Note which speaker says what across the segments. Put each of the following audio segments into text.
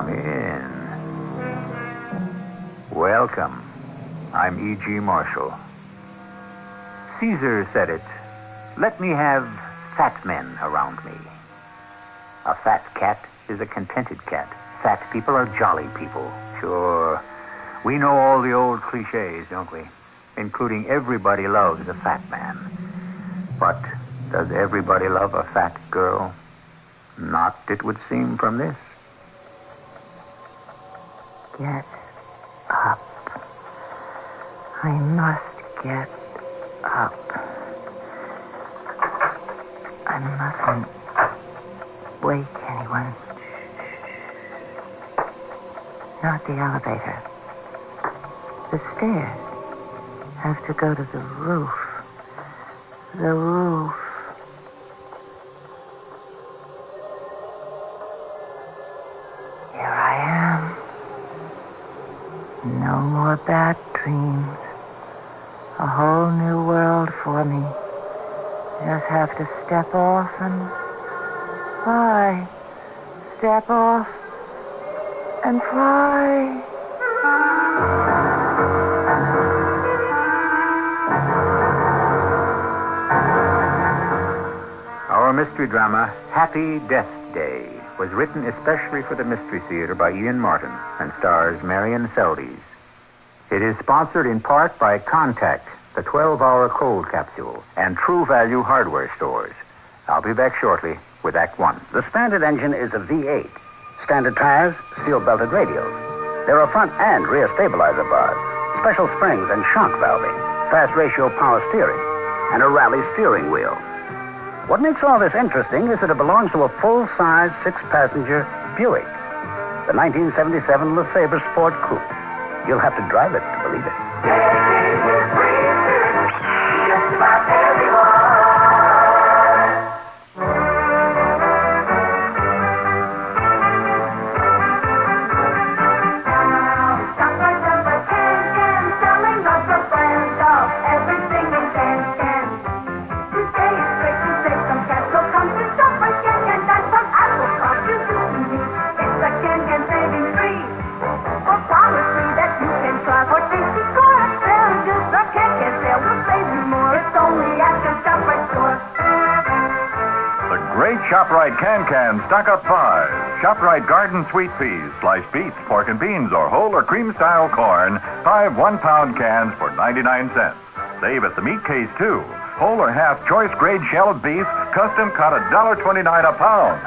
Speaker 1: Come in. Welcome. I'm E.G. Marshall. Caesar said it. Let me have fat men around me. A fat cat is a contented cat. Fat people are jolly people. Sure. We know all the old cliches, don't we? Including everybody loves a fat man. But does everybody love a fat girl? Not, it would seem, from this.
Speaker 2: Get up. I must get up. I mustn't wake anyone. Not the elevator. The stairs have to go to the roof. The roof. Here I am. No more bad dreams. A whole new world for me. Just have to step off and fly. Step off and fly.
Speaker 1: Our mystery drama, Happy Death Day, was written especially for the Mystery Theater by Ian Martin and stars Marion Seldes. It is sponsored in part by Contact, the 12-hour cold capsule, and True Value hardware stores. I'll be back shortly with Act One.
Speaker 3: The standard engine is a V8. Standard tires, steel-belted radials. There are front and rear stabilizer bars, special springs and shock valving, fast ratio power steering, and a rally steering wheel. What makes all this interesting is that it belongs to a full-size, six-passenger Buick, the 1977 LeSabre Sport Coupe. You'll have to drive it to believe it.
Speaker 4: ShopRite Can Stock-Up 5. ShopRite Garden Sweet Peas, sliced beets, pork and beans, or whole or cream-style corn. 5 one-pound cans for 99 cents. Save at the meat case, too. Whole or half choice grade shelled beef, custom cut $1.29 a pound.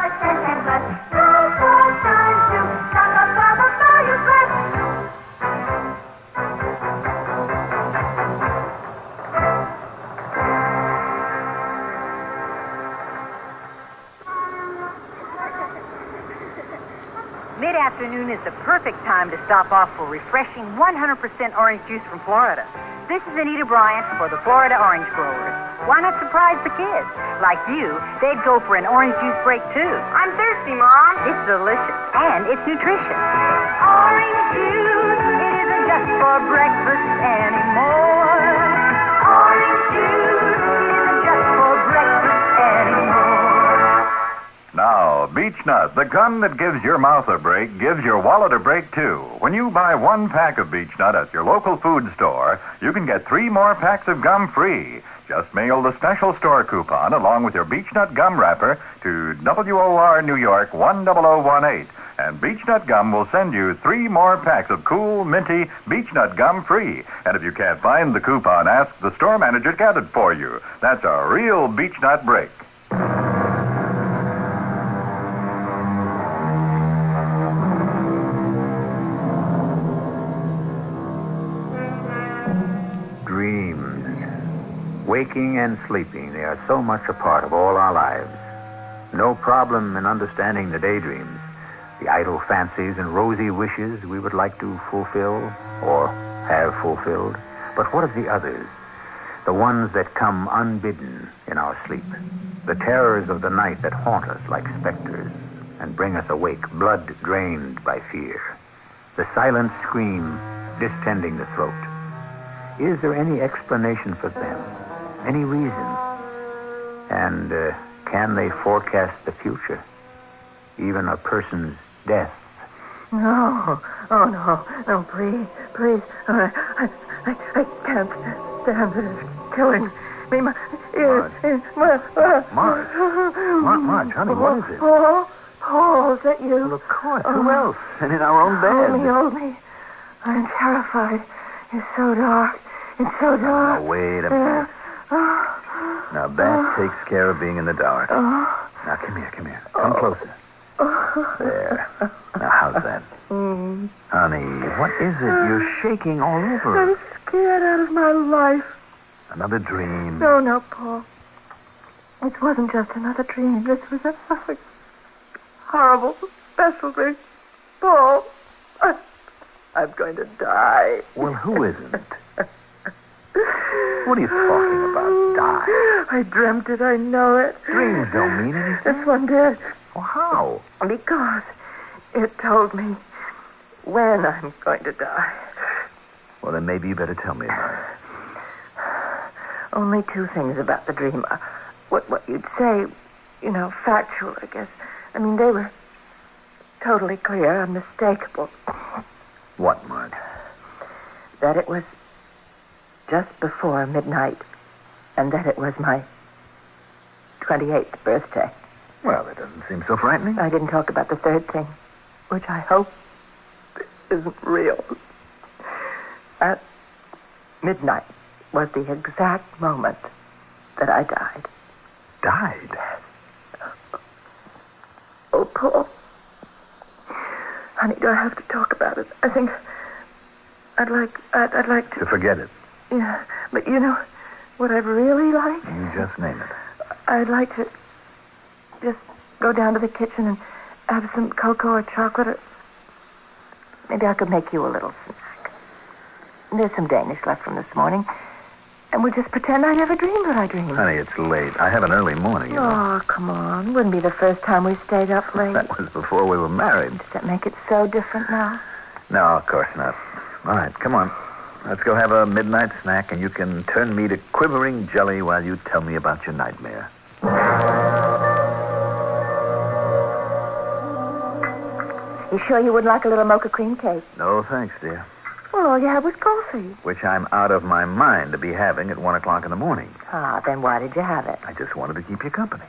Speaker 5: Mid-afternoon is the perfect time to stop off for refreshing 100% orange juice from Florida. This is Anita Bryant for the Florida Orange Growers. Why not surprise the kids? Like you, they'd go for an orange juice break, too.
Speaker 6: I'm thirsty, Mom.
Speaker 5: It's delicious, and it's nutritious. Orange juice, it isn't just for breakfast anymore. Orange juice, it isn't just for breakfast anymore.
Speaker 4: Now, Beech Nut, the gum that gives your mouth a break, gives your wallet a break, too. When you buy 1 pack of Beech Nut at your local food store, you can get 3 more packs of gum free. Just mail the special store coupon along with your Beech Nut gum wrapper to WOR New York 10018. And Beech Nut Gum will send you 3 more packs of cool, minty Beech Nut gum free. And if you can't find the coupon, ask the store manager to get it for you. That's a real Beech Nut break.
Speaker 1: Waking and sleeping, they are so much a part of all our lives. No problem in understanding the daydreams, the idle fancies and rosy wishes we would like to fulfill or have fulfilled. But what of the others? The ones that come unbidden in our sleep. The terrors of the night that haunt us like specters and bring us awake, blood drained by fear. The silent scream distending the throat. Is there any explanation for them? Any reason? And can they forecast the future? Even a person's death?
Speaker 2: No. Oh, no. No, please. Please. I can't stand it. It's killing me.
Speaker 1: Marge, honey, what is it?
Speaker 2: Paul, is that you?
Speaker 1: Well, of course. Who else? And in our own bed.
Speaker 2: Hold me. I'm terrified. It's so dark. It's so dark.
Speaker 1: Now, wait a minute. Now, that takes care of being in the dark. Now, come here. Come closer. There. Now, how's that? Honey, what is it? You're shaking all over.
Speaker 2: I'm scared out of my life.
Speaker 1: Another dream.
Speaker 2: No, Paul. It wasn't just another dream. This was a horrible, special dream. Paul, I'm going to die.
Speaker 1: Well, who isn't? What are you talking about? Die?
Speaker 2: I dreamt it. I know it.
Speaker 1: Dreams don't mean anything.
Speaker 2: This one did.
Speaker 1: Well, how?
Speaker 2: Because it told me when I'm going to die.
Speaker 1: Well, then maybe you better tell me about it.
Speaker 2: Only two things about the dream. What you'd say, factual, I guess. I mean, they were totally clear, unmistakable.
Speaker 1: What, Marge?
Speaker 2: That it was just before midnight, and that it was my 28th birthday.
Speaker 1: Well, that doesn't seem so frightening.
Speaker 2: I didn't talk about the third thing, which I hope isn't real. At midnight was the exact moment that I died.
Speaker 1: Died?
Speaker 2: Oh, Paul. Honey, do I have to talk about it? I think I'd like to...
Speaker 1: To forget it.
Speaker 2: Yeah, but you know what I'd really like?
Speaker 1: You just name it.
Speaker 2: I'd like to just go down to the kitchen and have some cocoa or chocolate, or maybe I could make you a little snack. There's some Danish left from this morning, and we'll just pretend I never dreamed what I dreamed.
Speaker 1: Honey, it's late. I have an early morning, you know.
Speaker 2: Oh, come on. Wouldn't be the first time we stayed up late.
Speaker 1: That was before we were married.
Speaker 2: Does that make it so different now?
Speaker 1: No, of course not. All right, come on. Let's go have a midnight snack, and you can turn me to quivering jelly while you tell me about your nightmare.
Speaker 2: You sure you wouldn't like a little mocha cream cake?
Speaker 1: No, thanks, dear.
Speaker 2: Well, all you had was coffee.
Speaker 1: Which I'm out of my mind to be having at 1 o'clock in the morning.
Speaker 2: Ah, then why did you have it?
Speaker 1: I just wanted to keep you company.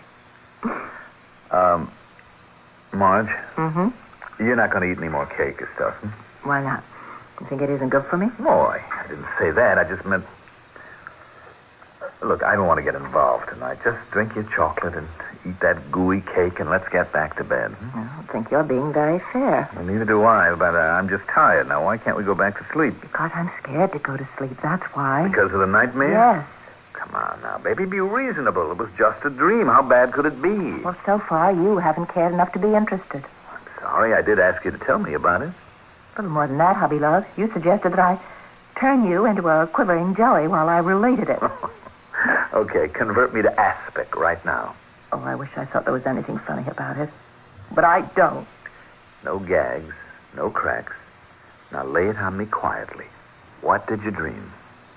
Speaker 1: Marge?
Speaker 2: Mm-hmm.
Speaker 1: You're not going to eat any more cake or stuff, hmm?
Speaker 2: Why not? You think it isn't good for me?
Speaker 1: Boy, I didn't say that. I just meant... Look, I don't want to get involved tonight. Just drink your chocolate and eat that gooey cake and let's get back to bed. Hmm?
Speaker 2: I don't think you're being very fair.
Speaker 1: Well, neither do I, but I'm just tired now. Why can't we go back to sleep?
Speaker 2: Because I'm scared to go to sleep, that's why.
Speaker 1: Because of the nightmare?
Speaker 2: Yes.
Speaker 1: Come on now, baby, be reasonable. It was just a dream. How bad could it be?
Speaker 2: Well, so far, you haven't cared enough to be interested.
Speaker 1: I'm sorry. I did ask you to tell me about it.
Speaker 2: A little more than that, hubby love. You suggested that I turn you into a quivering jelly while I related it.
Speaker 1: Okay, convert me to aspic right now.
Speaker 2: Oh, I wish I thought there was anything funny about it. But I don't.
Speaker 1: No gags, no cracks. Now lay it on me quietly. What did you dream?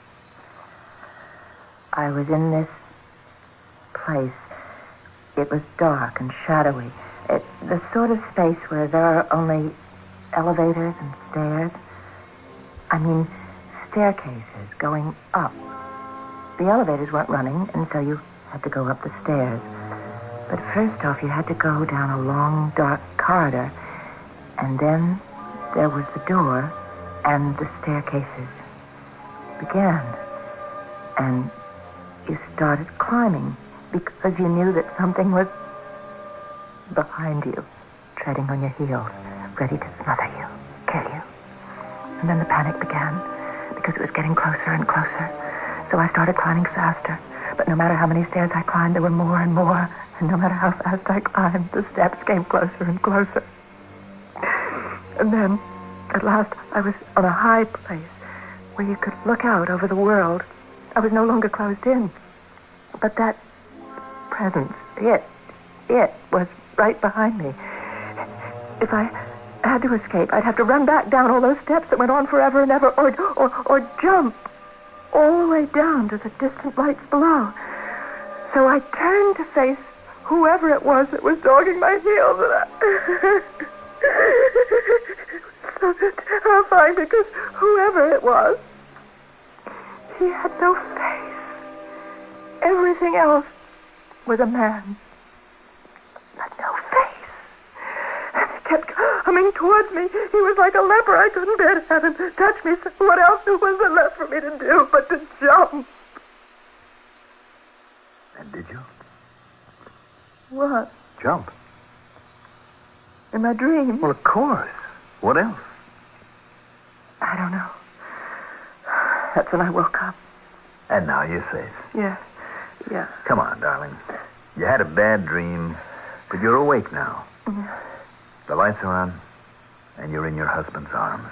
Speaker 2: I was in this place. It was dark and shadowy. The sort of space where there are only elevators and stairs. I mean, staircases going up. The elevators weren't running, and so you had to go up the stairs. But first off, you had to go down a long, dark corridor, and then there was the door, and the staircases began. And you started climbing because you knew that something was behind you, treading on your heels, ready to smother you, kill you. And then the panic began because it was getting closer and closer. So I started climbing faster. But no matter how many stairs I climbed, there were more and more. And no matter how fast I climbed, the steps came closer and closer. And then, at last, I was on a high place where you could look out over the world. I was no longer closed in. But that presence, it was right behind me. If I had to escape, I'd have to run back down all those steps that went on forever and ever, or jump all the way down to the distant lights below. So I turned to face whoever it was that was dogging my heels, and Terrifying because whoever it was, he had no face. Everything else was a man, but no face. And he kept coming towards me. He was like a leper. I couldn't bear to have him touch me. So what else was there left for me to do but to jump?
Speaker 1: And did you?
Speaker 2: What?
Speaker 1: Jump.
Speaker 2: In my dream?
Speaker 1: Well, of course. What else?
Speaker 2: I don't know. That's when I woke up.
Speaker 1: And now you're safe.
Speaker 2: Yeah. Yeah.
Speaker 1: Come on, darling. You had a bad dream, but you're awake now.
Speaker 2: Yeah.
Speaker 1: The lights are on, and you're in your husband's arms.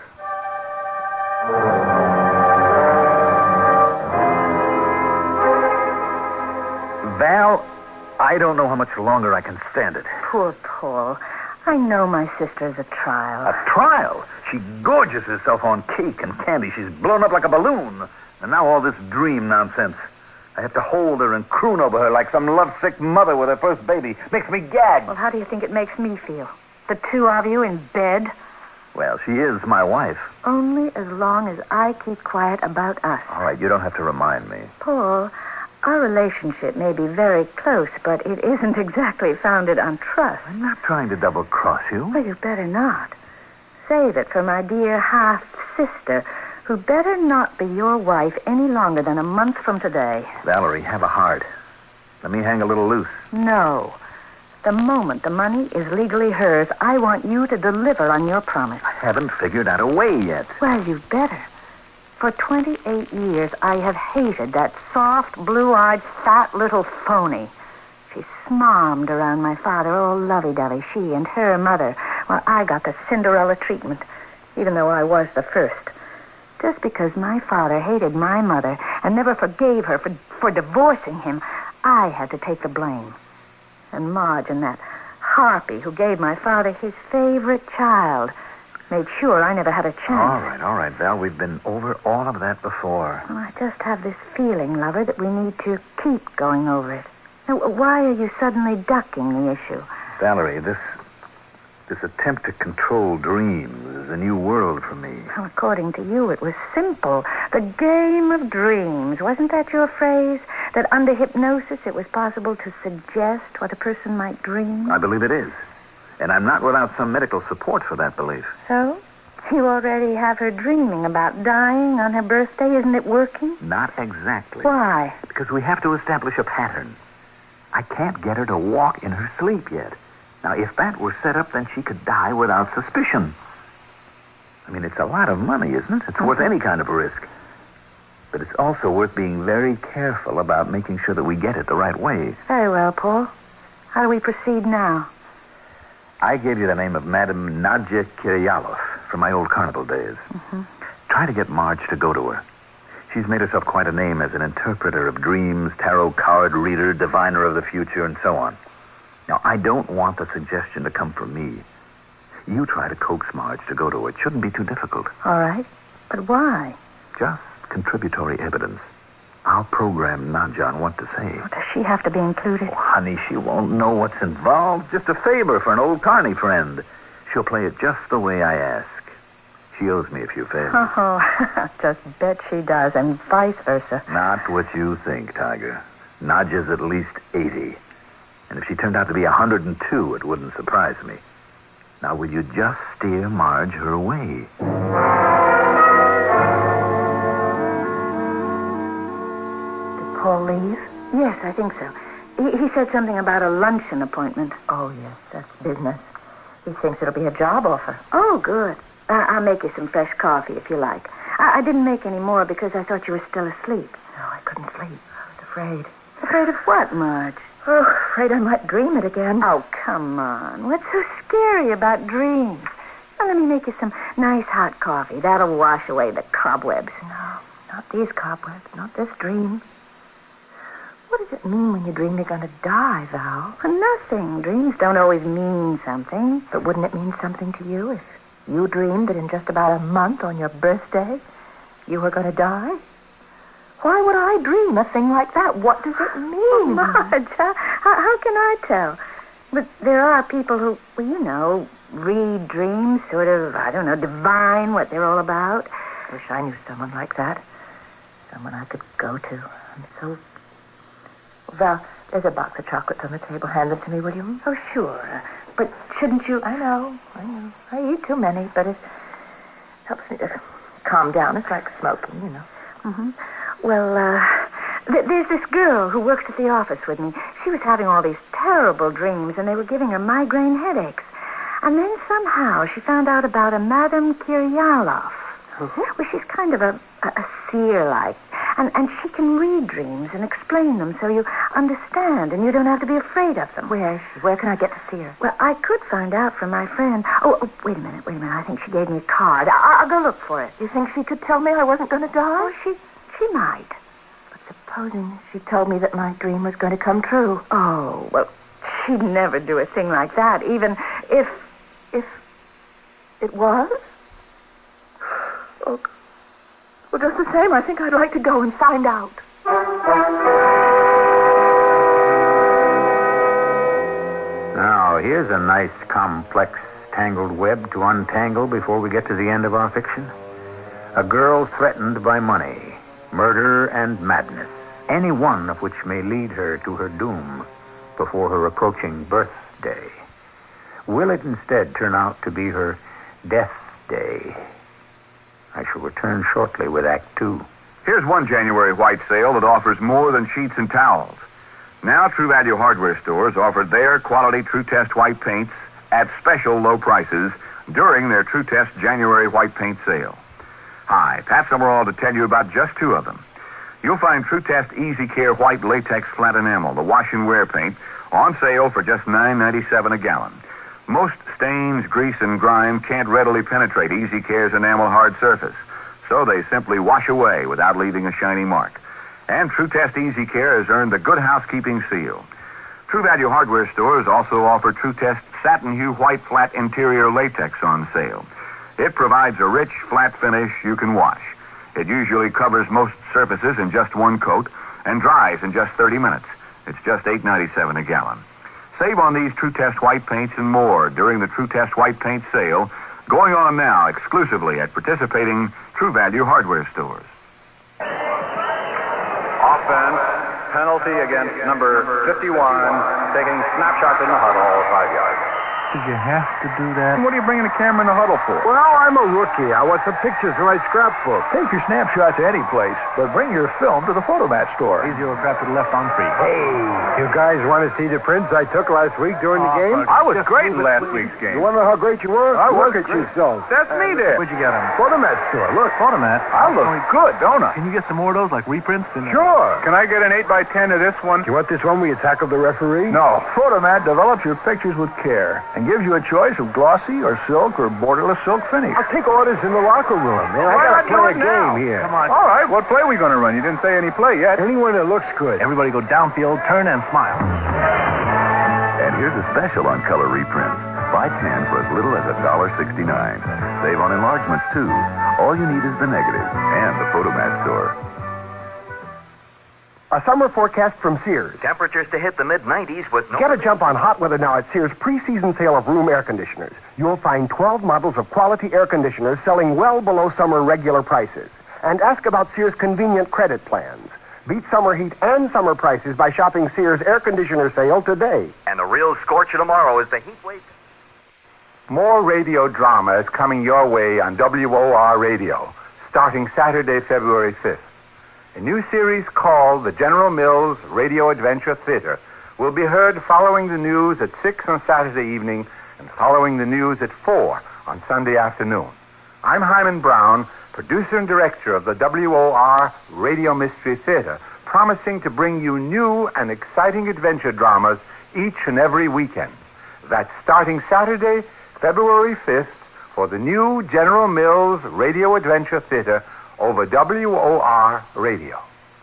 Speaker 1: Val, I don't know how much longer I can stand it.
Speaker 6: Poor Paul. I know my sister's a trial.
Speaker 1: A trial? She gorges herself on cake and candy. She's blown up like a balloon. And now all this dream nonsense. I have to hold her and croon over her like some lovesick mother with her first baby. Makes me gag.
Speaker 6: Well, how do you think it makes me feel? The two of you in bed?
Speaker 1: Well, she is my wife.
Speaker 6: Only as long as I keep quiet about us.
Speaker 1: All right, you don't have to remind me.
Speaker 6: Paul, our relationship may be very close, but it isn't exactly founded on trust.
Speaker 1: I'm not trying to double-cross you.
Speaker 6: Well, you better not. Save it for my dear half-sister, who better not be your wife any longer than a month from today.
Speaker 1: Valerie, have a heart. Let me hang a little loose.
Speaker 6: No. The moment the money is legally hers, I want you to deliver on your promise.
Speaker 1: I haven't figured out a way yet.
Speaker 6: Well, you better. For 28 years, I have hated that soft, blue-eyed, fat little phony. She smommed around my father, all lovey-dovey, she and her mother, while I got the Cinderella treatment, even though I was the first. Just because my father hated my mother and never forgave her for divorcing him, I had to take the blame. And Marge and that harpy who gave my father his favorite child made sure I never had a chance.
Speaker 1: All right, Val. We've been over all of that before.
Speaker 6: Well, I just have this feeling, lover, that we need to keep going over it. Now, why are you suddenly ducking the issue?
Speaker 1: Valerie, this attempt to control dreams is a new world for me.
Speaker 6: Well, according to you, it was simple. The game of dreams. Wasn't that your phrase? That under hypnosis it was possible to suggest what a person might dream?
Speaker 1: I believe it is. And I'm not without some medical support for that belief.
Speaker 6: So? You already have her dreaming about dying on her birthday. Isn't it working?
Speaker 1: Not exactly.
Speaker 6: Why?
Speaker 1: Because we have to establish a pattern. I can't get her to walk in her sleep yet. Now, if that were set up, then she could die without suspicion. I mean, it's a lot of money, isn't it? It's worth any kind of risk. But it's also worth being very careful about making sure that we get it the right way.
Speaker 6: Very well, Paul. How do we proceed now?
Speaker 1: I gave you the name of Madame Nadja Kiryalov from my old carnival days.
Speaker 6: Mm-hmm.
Speaker 1: Try to get Marge to go to her. She's made herself quite a name as an interpreter of dreams, tarot card reader, diviner of the future, and so on. Now, I don't want the suggestion to come from me. You try to coax Marge to go to her. It shouldn't be too difficult.
Speaker 6: All right. But why?
Speaker 1: Just contributory evidence. I'll program Nadja on what to say.
Speaker 6: Does she have to be included?
Speaker 1: Oh, honey, she won't know what's involved. Just a favor for an old carny friend. She'll play it just the way I ask. She owes me a few favors.
Speaker 6: Oh, just bet she does, and vice versa.
Speaker 1: Not what you think, Tiger. Nadja's at least 80. And if she turned out to be 102, it wouldn't surprise me. Now, will you just steer Marge her way?
Speaker 6: Did Paul leave? Yes, I think so. He said something about a luncheon appointment.
Speaker 2: Oh, yes, that's business. He thinks it'll be a job offer.
Speaker 6: Oh, good. I'll make you some fresh coffee if you like. I didn't make any more because I thought you were still asleep.
Speaker 2: No, I couldn't sleep. I was afraid.
Speaker 6: Afraid of what, Marge?
Speaker 2: Oh, afraid I might dream it again.
Speaker 6: Oh, come on. What's so scary about dreams? Now, let me make you some nice hot coffee. That'll wash away the cobwebs.
Speaker 2: No, not these cobwebs, not this dream. What does it mean when you dream you're going to die, Val?
Speaker 6: Nothing. Dreams don't always mean something.
Speaker 2: But wouldn't it mean something to you if you dreamed that in just about a month on your birthday you were going to die? Why would I dream a thing like that? What does it mean?
Speaker 6: Marge, how can I tell? But there are people who, well, you know, read dreams, sort of, I don't know, divine what they're all about.
Speaker 2: Wish I knew someone like that. Someone I could go to. I'm so... Val, there's a box of chocolates on the table. Hand them to me, will you?
Speaker 6: Oh, sure. But shouldn't you...
Speaker 2: I know. I eat too many, but it helps me to calm down. It's like smoking, you know.
Speaker 6: Mm-hmm. Well, there's this girl who works at the office with me. She was having all these terrible dreams, and they were giving her migraine headaches. And then somehow she found out about a Madame Kiryalov.
Speaker 2: Mm-hmm.
Speaker 6: Well, she's kind of a seer-like. And she can read dreams and explain them so you understand and you don't have to be afraid of them.
Speaker 2: Where is she? Where can I get to see her?
Speaker 6: Well, I could find out from my friend. Oh, wait a minute. I think she gave me a card. I'll go look for it.
Speaker 2: You think she could tell me I wasn't going to die?
Speaker 6: Oh, she might.
Speaker 2: But supposing she told me that my dream was going to come true.
Speaker 6: Oh, well, she'd never do a thing like that, even if
Speaker 2: it was? Oh, well, just the same, I think I'd like to go and find out.
Speaker 1: Now, here's a nice, complex, tangled web to untangle before we get to the end of our fiction. A girl threatened by money, murder, and madness, any one of which may lead her to her doom before her approaching birthday. Will it instead turn out to be her death day? I shall return shortly with Act 2.
Speaker 7: Here's one January white sale that offers more than sheets and towels. Now True Value hardware stores offer their quality True Test white paints at special low prices during their True Test January white paint sale. Hi, Pat Summerall to tell you about just two of them. You'll find True Test Easy Care white latex flat enamel, the wash and wear paint, on sale for just $9.97 a gallon. Most stains, grease, and grime can't readily penetrate Easy Care's enamel hard surface, so they simply wash away without leaving a shiny mark. And True Test Easy Care has earned the Good Housekeeping seal. True Value hardware stores also offer True Test Satin Hue White Flat Interior Latex on sale. It provides a rich, flat finish you can wash. It usually covers most surfaces in just one coat and dries in just 30 minutes. It's just $8.97 a gallon. Save on these True Test white paints and more during the True Test white paint sale going on now exclusively at participating True Value hardware stores.
Speaker 4: Offense, penalty against number 51, taking snapshots in the huddle, 5 yards.
Speaker 8: Did you have to do that?
Speaker 4: What are you bringing the camera in the huddle for?
Speaker 8: Well, I'm a rookie. I want some pictures for my scrapbook. Take your snapshots any place, but bring your film to the Photomat store. Easy crap to the left on free.
Speaker 9: Hey, you guys want to see the prints I took last week during the game?
Speaker 4: I was great in last week's game.
Speaker 9: You want to know how great you were? Look at yourself.
Speaker 4: That's me there.
Speaker 8: Where'd you get them?
Speaker 9: Photomat store. Look.
Speaker 8: Photomat?
Speaker 4: I look good, don't I?
Speaker 8: Can you get some more of those, like reprints?
Speaker 9: Sure.
Speaker 4: Can I get an 8x10 of this one?
Speaker 9: You want this one where you tackle the referee?
Speaker 8: No. Photomat develops your pictures with care and gives you a choice of glossy or silk or borderless silk finish.
Speaker 9: I'll take orders in the locker room, man. I got to play a game here.
Speaker 8: Come on.
Speaker 4: All right, what play are we going to run? You didn't say any play yet.
Speaker 9: Anyone that looks good.
Speaker 8: Everybody go downfield, turn, and smile.
Speaker 7: And here's a special on color reprints. Buy 10 for as little as $1.69. Save on enlargements, too. All you need is the negative and the Photomat store.
Speaker 9: A summer forecast from Sears.
Speaker 3: Temperatures to hit the mid-90s with no...
Speaker 9: Get a jump on hot weather now at Sears' pre-season sale of room air conditioners. You'll find 12 models of quality air conditioners selling well below summer regular prices. And ask about Sears' convenient credit plans. Beat summer heat and summer prices by shopping Sears' air conditioner sale today.
Speaker 3: And the real scorcher tomorrow is the heat wave.
Speaker 7: More radio drama is coming your way on WOR Radio, starting Saturday, February 5th. A new series called the General Mills Radio Adventure Theater will be heard following the news at 6 on Saturday evening and following the news at 4 on Sunday afternoon. I'm Hyman Brown, producer and director of the WOR Radio Mystery Theater, promising to bring you new and exciting adventure dramas each and every weekend. That's starting Saturday, February 5th, for the new General Mills Radio Adventure Theater over WOR Radio.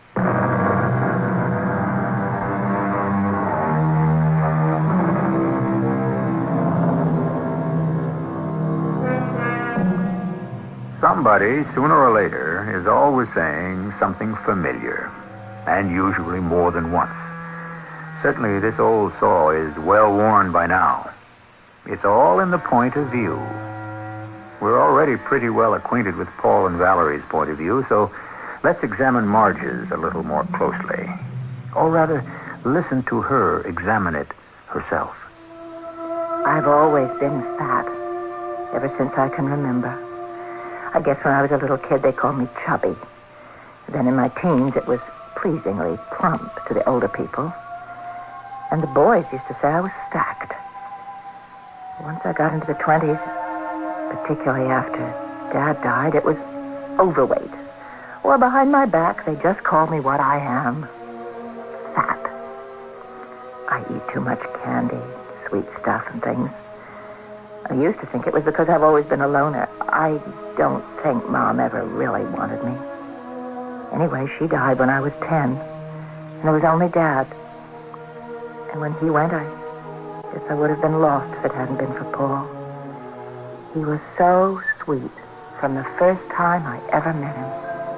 Speaker 7: Somebody, sooner or later, is always saying something familiar, and usually more than once. Certainly, this old saw is well worn by now.
Speaker 1: It's all in the point of view. We're already pretty well acquainted with Paul and Valerie's point of view, so let's examine Marge's a little more closely. Or rather, listen to her examine it herself.
Speaker 6: I've always been fat, ever since I can remember. I guess when I was a little kid, they called me chubby. Then in my teens, it was pleasingly plump to the older people. And the boys used to say I was stacked. Once I got into the 20s, particularly after Dad died, it was overweight. Or behind my back, they just called me what I am, fat. I eat too much candy, sweet stuff and things. I used to think it was because I've always been a loner. I don't think Mom ever really wanted me. Anyway, she died when I was 10, and it was only Dad. And when he went, I guess I would have been lost if it hadn't been for Paul. He was so sweet from the first time I ever met him.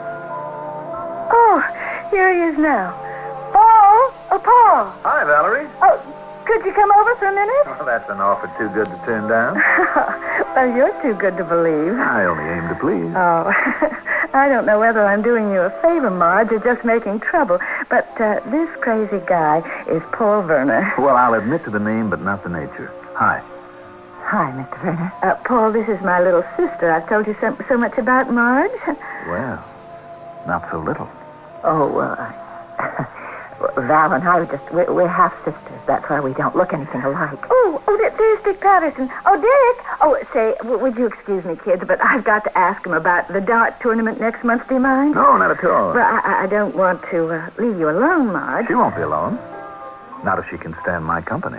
Speaker 6: Oh, here he is now. Paul! Oh, Paul!
Speaker 8: Hi, Valerie.
Speaker 6: Oh, could you come over for a minute?
Speaker 8: Well, that's an offer too good to turn down.
Speaker 6: Well, you're too good to believe.
Speaker 8: I only aim to please.
Speaker 6: Oh, I don't know whether I'm doing you a favor, Marge, or just making trouble, but this crazy guy is Paul Werner.
Speaker 8: Well, I'll admit to the name, but not the nature. Hi.
Speaker 6: Hi, Mr. Werner. Paul, this is my little sister. I've told you so much about Marge.
Speaker 8: Well, not so little.
Speaker 6: Oh, Val and I we're half-sisters. That's why we don't look anything alike. Oh, there's Dick Patterson. Oh, Dick! Oh, say, would you excuse me, kids, but I've got to ask him about the dart tournament next month. Do you mind?
Speaker 8: No, not at all.
Speaker 6: Well, I don't want to leave you alone, Marge.
Speaker 8: She won't be alone. Not if she can stand my company.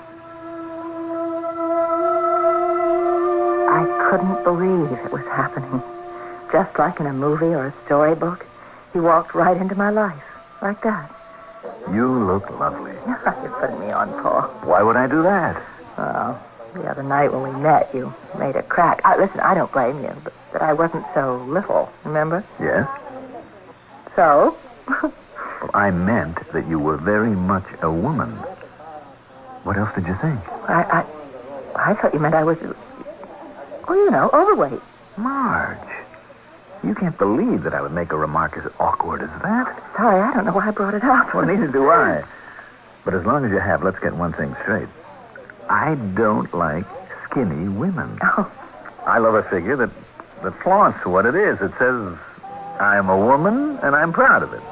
Speaker 6: I couldn't believe it was happening. Just like in a movie or a storybook, he walked right into my life, like that.
Speaker 8: You look lovely.
Speaker 6: You're putting me on, Paul.
Speaker 8: Why would I do that?
Speaker 6: Well, the other night when we met, you made a crack. Listen, I don't blame you, but I wasn't so little, remember?
Speaker 8: Yes?
Speaker 6: So?
Speaker 8: Well, I meant that you were very much a woman. What else did you think?
Speaker 6: I thought you meant I was, overweight.
Speaker 8: Marge, you can't believe that I would make a remark as awkward as that.
Speaker 6: Sorry, I don't know why I brought it up.
Speaker 8: Well, neither do I. But as long as you have, let's get one thing straight. I don't like skinny women.
Speaker 6: Oh.
Speaker 8: I love a figure that flaunts what it is. It says, I'm a woman, and I'm proud of it.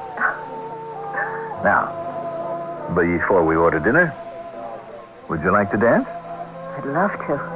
Speaker 8: Now, before we order dinner, would you like to dance?
Speaker 6: I'd love to.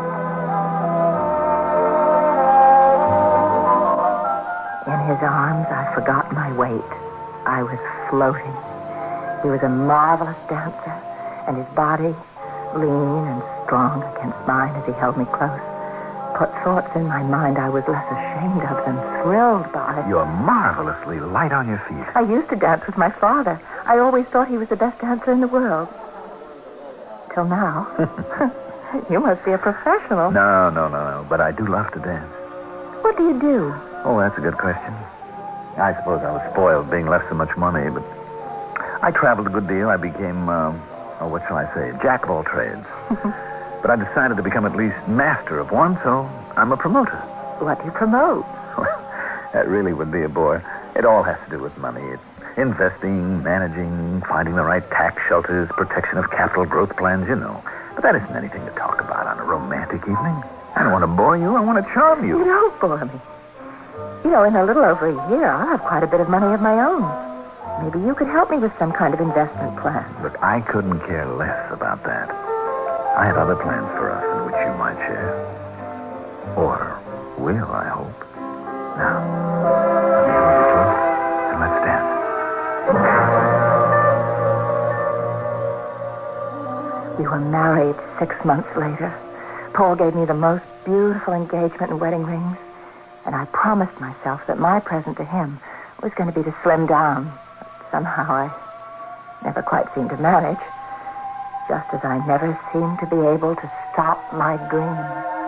Speaker 6: In his arms, I forgot my weight. I was floating. He was a marvelous dancer, and his body, lean and strong against mine as he held me close, put thoughts in my mind I was less ashamed of than thrilled by.
Speaker 8: You're marvelously light on your feet.
Speaker 6: I used to dance with my father. I always thought he was the best dancer in the world. Till now. You must be a professional.
Speaker 8: No. But I do love to dance.
Speaker 6: What do you do?
Speaker 8: Oh, that's a good question. I suppose I was spoiled being left so much money, but I traveled a good deal. I became, what shall I say, jack of all trades. But I decided to become at least master of one, so I'm a promoter.
Speaker 6: What do you promote?
Speaker 8: That really would be a bore. It all has to do with money. It's investing, managing, finding the right tax shelters, protection of capital growth plans, you know. But that isn't anything to talk about on a romantic evening. I don't want to bore you. I want to charm you.
Speaker 6: You don't bore me. In a little over a year, I'll have quite a bit of money of my own. Maybe you could help me with some kind of investment plan.
Speaker 8: Look, I couldn't care less about that. I have other plans for us in which you might share. Or will, I hope. Now, let me hold you close and let's dance.
Speaker 6: We were married 6 months later. Paul gave me the most beautiful engagement and wedding rings. And I promised myself that my present to him was going to be to slim down. But somehow I never quite seemed to manage. Just as I never seemed to be able to stop my dreams.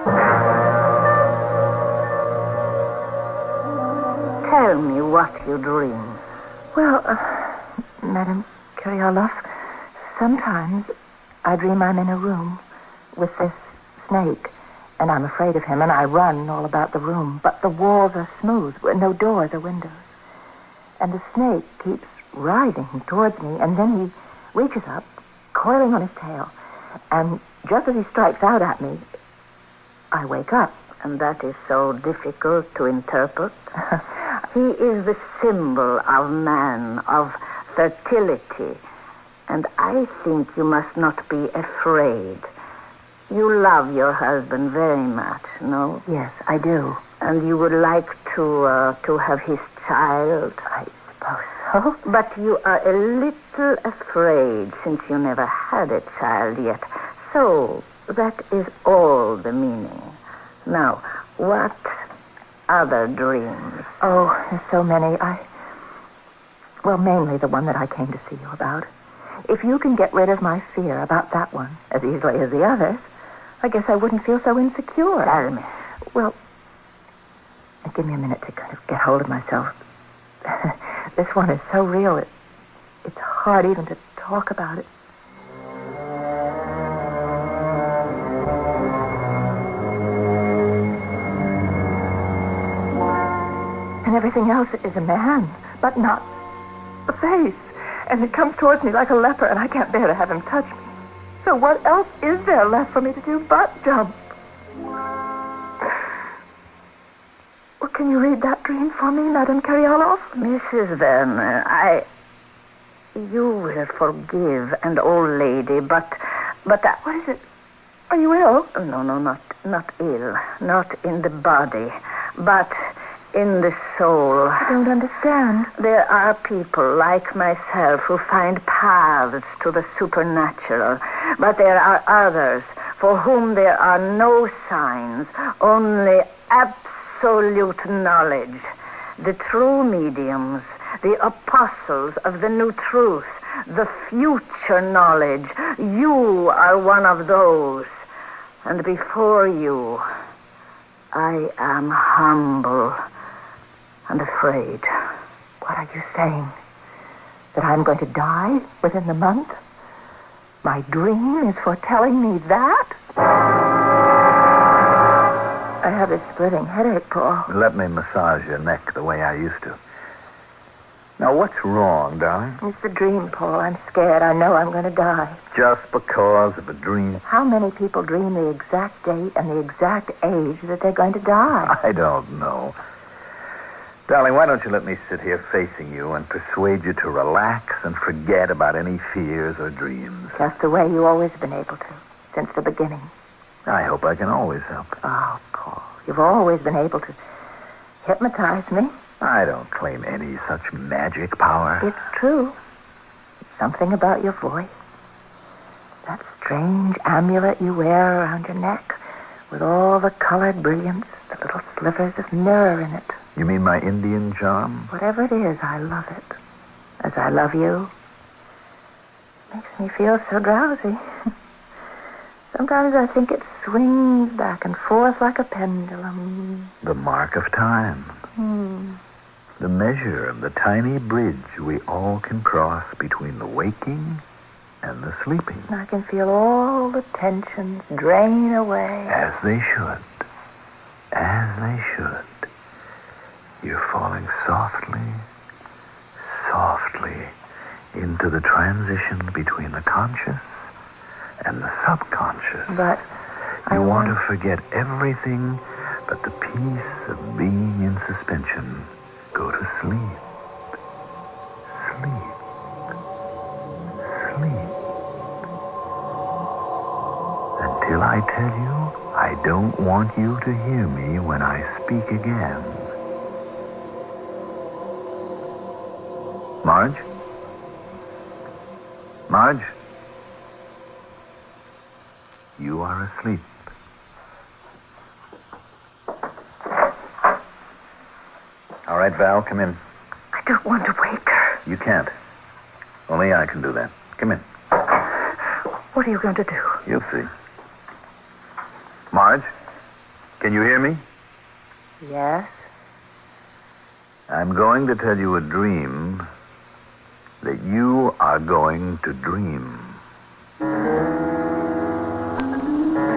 Speaker 6: Tell me what you dream. Well, Madame Kyriolov, sometimes I dream I'm in a room
Speaker 2: with this snake, and I'm afraid of him, and I run all about the room. But the walls are smooth, with no doors or windows. And the snake keeps writhing towards me, and then he reaches up, coiling on his tail. And just as he strikes out at me, I wake up.
Speaker 6: And that is so difficult to interpret. He is the symbol of man, of fertility. And I think you must not be afraid. You love your husband very much, no?
Speaker 2: Yes, I do.
Speaker 6: And you would like to have his child?
Speaker 2: I suppose so.
Speaker 6: But you are a little afraid since you never had a child yet. So that is all the meaning. Now, what other dreams?
Speaker 2: Oh, there's so many. Well, mainly the one that I came to see you about. If you can get rid of my fear about that one as easily as the others, I guess I wouldn't feel so insecure.
Speaker 6: Tell me.
Speaker 2: Well, give me a minute to kind of get hold of myself. This one is so real, it's hard even to talk about it. And everything else is a man, but not a face. And it comes towards me like a leper, and I can't bear to have him touch me. So what else is there left for me to do but jump? Well, can you read that dream for me, Madame Karyalov?
Speaker 6: Mrs. Werner, you will forgive an old lady, but
Speaker 2: what is it? Are you ill?
Speaker 6: No, not ill. Not in the body, but in the soul.
Speaker 2: I don't understand.
Speaker 6: There are people like myself who find paths to the supernatural, but there are others for whom there are no signs, only absolute knowledge. The true mediums, the apostles of the new truth, the future knowledge. You are one of those. And before you, I am humble and afraid.
Speaker 2: What are you saying? That I'm going to die within the month? My dream is foretelling me that? I have a splitting headache, Paul.
Speaker 8: Let me massage your neck the way I used to. Now, what's wrong, darling?
Speaker 2: It's the dream, Paul. I'm scared. I know I'm going to die.
Speaker 8: Just because of a dream?
Speaker 2: How many people dream the exact date and the exact age that they're going to die?
Speaker 8: I don't know. Darling, why don't you let me sit here facing you and persuade you to relax and forget about any fears or dreams?
Speaker 2: Just the way you've always been able to, since the beginning.
Speaker 8: I hope I can always help.
Speaker 2: Oh, Paul, you've always been able to hypnotize me.
Speaker 8: I don't claim any such magic power.
Speaker 2: It's true. Something about your voice. That strange amulet you wear around your neck with all the colored brilliance, the little slivers of mirror in it.
Speaker 8: You mean my Indian charm?
Speaker 2: Whatever it is, I love it. As I love you. Makes me feel so drowsy. Sometimes I think it swings back and forth like a pendulum.
Speaker 8: The mark of time. The measure of the tiny bridge we all can cross between the waking and the sleeping.
Speaker 2: I can feel all the tensions drain away.
Speaker 8: As they should. As they should. You're falling softly, softly into the transition between the conscious and the subconscious.
Speaker 2: But
Speaker 8: you want to forget everything but the peace of being in suspension. Go to sleep. Sleep. Sleep. Until I tell you, I don't want you to hear me when I speak again. Marge? Marge? You are asleep. All right, Val, come in.
Speaker 2: I don't want to wake her.
Speaker 8: You can't. Only I can do that. Come in.
Speaker 2: What are you going to do?
Speaker 8: You'll see. Marge, can you hear me?
Speaker 2: Yes?
Speaker 8: I'm going to tell you a dream that you are going to dream.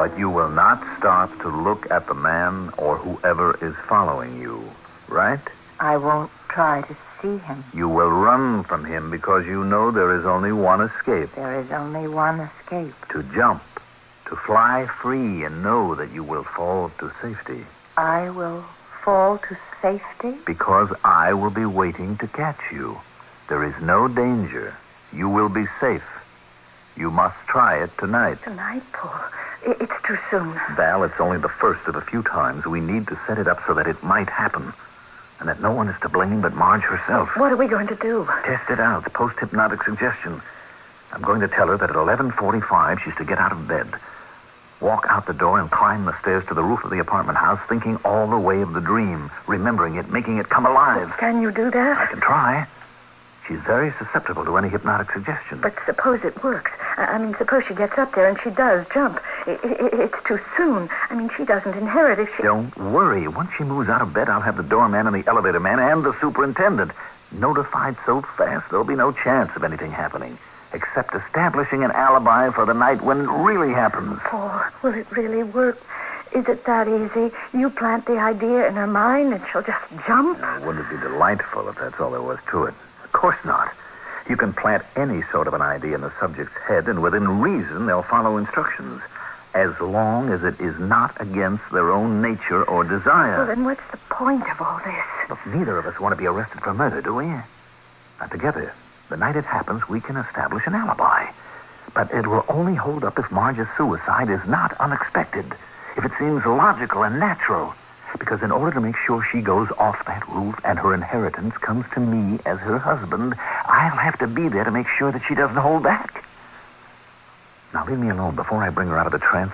Speaker 8: But you will not stop to look at the man or whoever is following you, right?
Speaker 2: I won't try to see him.
Speaker 8: You will run from him because you know there is only one escape.
Speaker 2: There is only one escape.
Speaker 8: To jump, to fly free and know that you will fall to safety.
Speaker 2: I will fall to safety?
Speaker 8: Because I will be waiting to catch you. There is no danger. You will be safe. You must try it tonight.
Speaker 6: Tonight, Paul? It's too soon.
Speaker 8: Val, it's only the first of a few times. We need to set it up so that it might happen. And that no one is to blame but Marge herself.
Speaker 6: What are we going to do?
Speaker 8: Test it out. Post-hypnotic suggestion. I'm going to tell her that at 11:45 she's to get out of bed. Walk out the door and climb the stairs to the roof of the apartment house, thinking all the way of the dream, remembering it, making it come alive.
Speaker 6: Can you do that?
Speaker 8: I can try. She's very susceptible to any hypnotic suggestion.
Speaker 6: But suppose it works. I mean, suppose she gets up there and she does jump. It's too soon. I mean, she doesn't inherit if she...
Speaker 8: Don't worry. Once she moves out of bed, I'll have the doorman and the elevator man and the superintendent notified so fast there'll be no chance of anything happening, except establishing an alibi for the night when it really happens.
Speaker 6: Paul, will it really work? Is it that easy? You plant the idea in her mind and she'll just jump?
Speaker 8: Wouldn't it be delightful if that's all there was to it? Of course not. You can plant any sort of an idea in the subject's head, and within reason, they'll follow instructions, as long as it is not against their own nature or desire.
Speaker 6: Well, then what's the point of all this?
Speaker 8: Look, neither of us want to be arrested for murder, do we? Now, together, the night it happens, we can establish an alibi. But it will only hold up if Marge's suicide is not unexpected, if it seems logical and natural. Because in order to make sure she goes off that roof and her inheritance comes to me as her husband, I'll have to be there to make sure that she doesn't hold back. Now, leave me alone before I bring her out of the trance.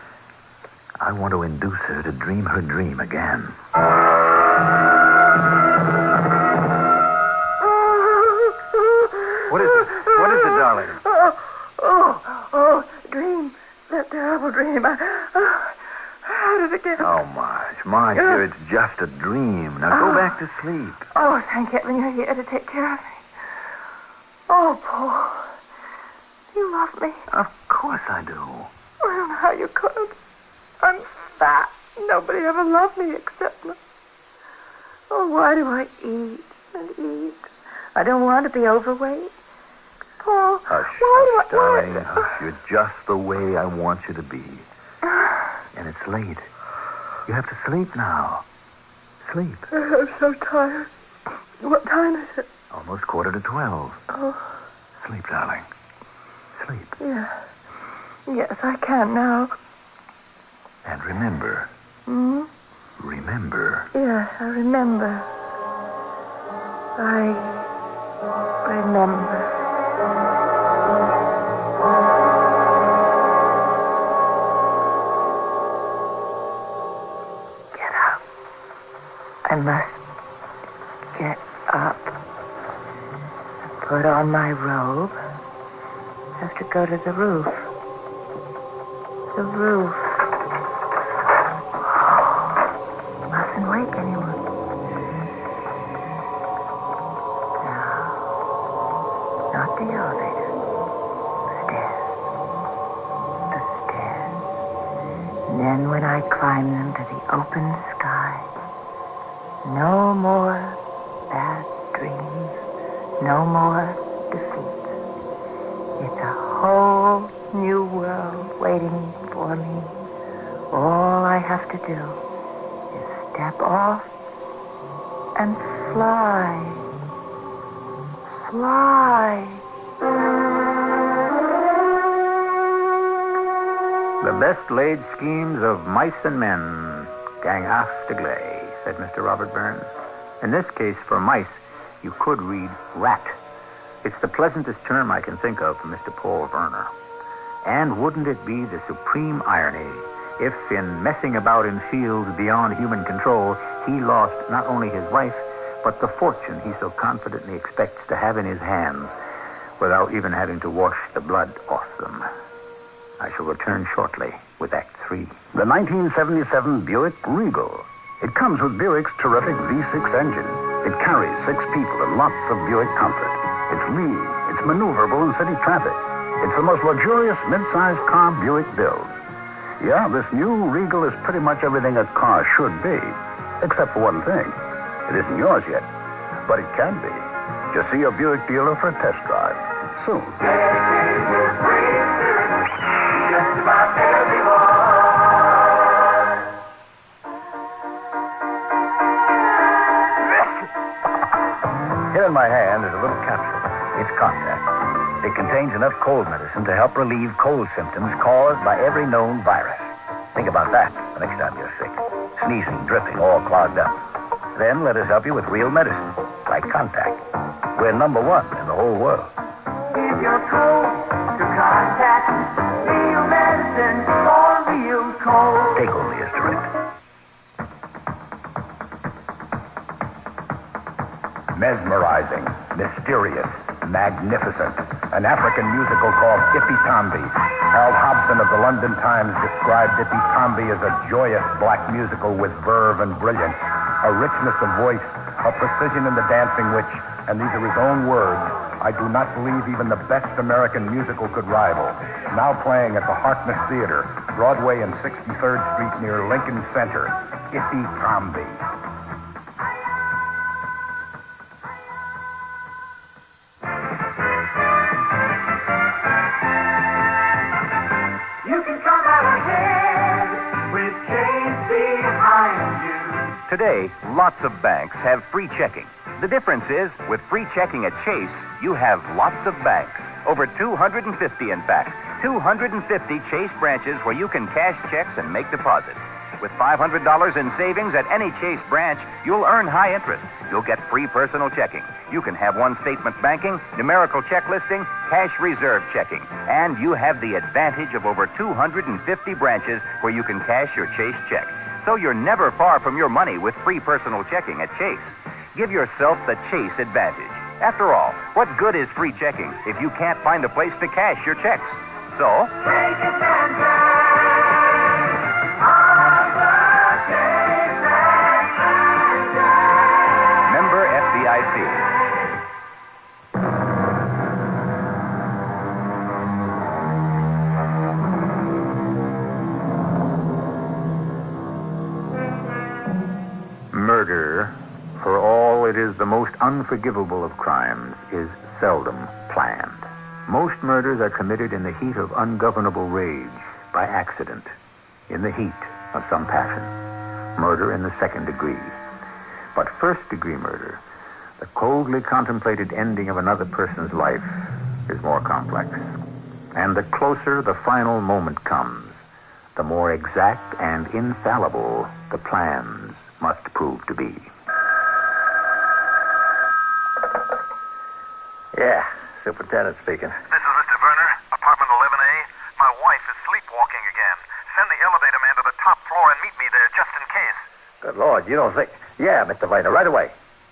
Speaker 8: I want to induce her to dream her dream again. What is it? What is it, darling?
Speaker 6: Dream. That terrible dream. How did it get...
Speaker 8: Oh, Marge, dear, it's just a dream. Now go back to sleep.
Speaker 6: Oh, thank heaven you're here to take care of me. Oh, Paul. You love me.
Speaker 8: Of course I do.
Speaker 6: I don't know how you could. I'm fat. Nobody ever loved me except me. Oh, why do I eat and eat? I don't want to be overweight. Paul,
Speaker 8: Hush, darling. Hush. You're just the way I want you to be. And it's late. You have to sleep now. Sleep.
Speaker 6: I'm so tired. What time is it?
Speaker 8: Almost 11:45.
Speaker 6: Oh.
Speaker 8: Sleep, darling. Sleep.
Speaker 6: Yeah. Yes, I can now.
Speaker 8: And remember. Remember.
Speaker 6: Yes, I remember. I remember. I must get up. Put on my robe. Have to go to the roof. The roof. Mustn't wake anyone. No. Not the elevator. The stairs. And then when I climb them to the open sky, no more bad dreams, no more defeats. It's a whole new world waiting for me. All I have to do is step off and fly. Fly.
Speaker 1: The best laid schemes of mice and men gang aft gley, said Mr. Robert Burns. In this case, for mice, you could read rat. It's the pleasantest term I can think of for Mr. Paul Werner. And wouldn't it be the supreme irony if, in messing about in fields beyond human control, he lost not only his wife, but the fortune he so confidently expects to have in his hands without even having to wash the blood off them. I shall return shortly with Act 3.
Speaker 3: The 1977 Buick Regal. It comes with Buick's terrific V6 engine. It carries 6 people and lots of Buick comfort. It's lean. It's maneuverable in city traffic. It's the most luxurious mid-sized car Buick builds. Yeah, this new Regal is pretty much everything a car should be. Except for one thing. It isn't yours yet. But it can be. Just see a Buick dealer for a test drive. Soon.
Speaker 8: Here in my hand is a little capsule. It's Contact. It contains enough cold medicine to help relieve cold symptoms caused by every known virus. Think about that the next time you're sick. Sneezing, dripping, all clogged up. Then let us help you with real medicine, like Contact. We're number one in the whole world.
Speaker 5: If you're cold, to Contact. Real medicine for real cold.
Speaker 8: Take only as directed.
Speaker 3: Mesmerizing, mysterious, magnificent. An African musical called Dippy Tomby. Hal Hobson of the London Times described Dippy Tomby as a joyous black musical with verve and brilliance, a richness of voice, a precision in the dancing which, and these are his own words, I do not believe even the best American musical could rival. Now playing at the Harkness Theater, Broadway and 63rd Street near Lincoln Center. Dippy Tomby.
Speaker 10: Today, lots of banks have free checking. The difference is, with free checking at Chase, you have lots of banks. Over 250, in fact. 250 Chase branches where you can cash checks and make deposits. With $500 in savings at any Chase branch, you'll earn high interest. You'll get free personal checking. You can have one-statement banking, numerical check listing, cash reserve checking. And you have the advantage of over 250 branches where you can cash your Chase check. So you're never far from your money with free personal checking at Chase. Give yourself the Chase advantage. After all, what good is free checking if you can't find a place to cash your checks? So,
Speaker 5: take advantage of the Chase advantage.
Speaker 10: Member FDIC.
Speaker 1: Murder, for all it is the most unforgivable of crimes, is seldom planned. Most murders are committed in the heat of ungovernable rage, by accident, in the heat of some passion. Murder in the second degree. But first-degree murder, the coldly contemplated ending of another person's life, is more complex. And the closer the final moment comes, the more exact and infallible the plans must prove to be.
Speaker 8: Yeah, Superintendent speaking.
Speaker 11: This is Mr. Werner, apartment 11A. My wife is sleepwalking again. Send the elevator man to the top floor and meet me there just in case.
Speaker 8: Good Lord, you don't think... Yeah, Mr. Viner, right away.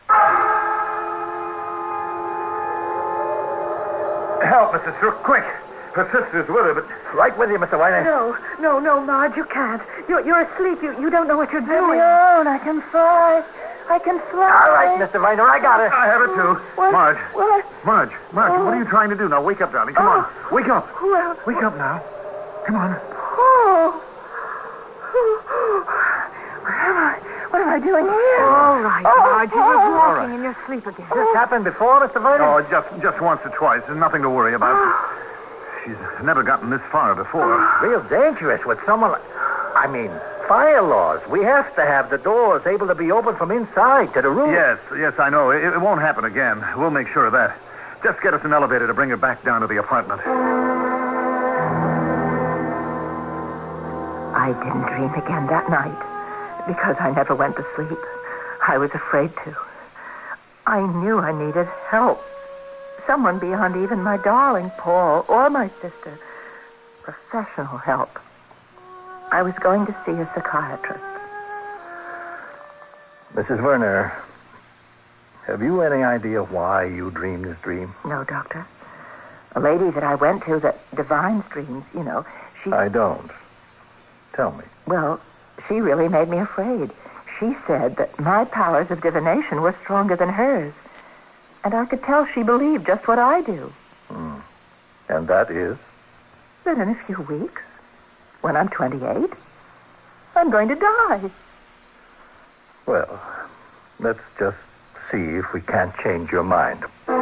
Speaker 11: Help, Mrs. Crook, quick. Her sister's with her, but...
Speaker 8: Right with you, Mr. Viner.
Speaker 2: No, Marge, you can't. You're asleep. You don't know what you're doing. I can fly.
Speaker 8: All right, Mr. Viner, I got her.
Speaker 11: I have her, too.
Speaker 2: What?
Speaker 11: Marge.
Speaker 2: What?
Speaker 11: Marge, what are you trying to do now? Wake up, darling. Come on. Wake up.
Speaker 2: Well,
Speaker 11: Wake up now. Come on.
Speaker 2: What am I doing here? All right, Marge. You're walking
Speaker 11: All right.
Speaker 2: in your sleep again.
Speaker 8: This happened before, Mr. Viner?
Speaker 11: Oh, just once or twice. There's nothing to worry about. She's never gotten this far before.
Speaker 8: Real dangerous with someone like... I mean, fire laws. We have to have the doors able to be open from inside to the room.
Speaker 11: Yes, I know. It won't happen again. We'll make sure of that. Just get us an elevator to bring her back down to the apartment.
Speaker 2: I didn't dream again that night because I never went to sleep. I was afraid to. I knew I needed help. Someone beyond even my darling Paul or my sister. Professional help. I was going to see a psychiatrist.
Speaker 8: Mrs. Werner, have you any idea why you dreamed this dream?
Speaker 2: No, Doctor. A lady that I went to that divines dreams, she...
Speaker 8: I don't. Tell me.
Speaker 2: Well, she really made me afraid. She said that my powers of divination were stronger than hers. And I could tell she believed just what I do.
Speaker 8: And that is?
Speaker 2: That in a few weeks, When I'm 28, I'm going to die.
Speaker 12: Well, let's just see if we can't change your mind.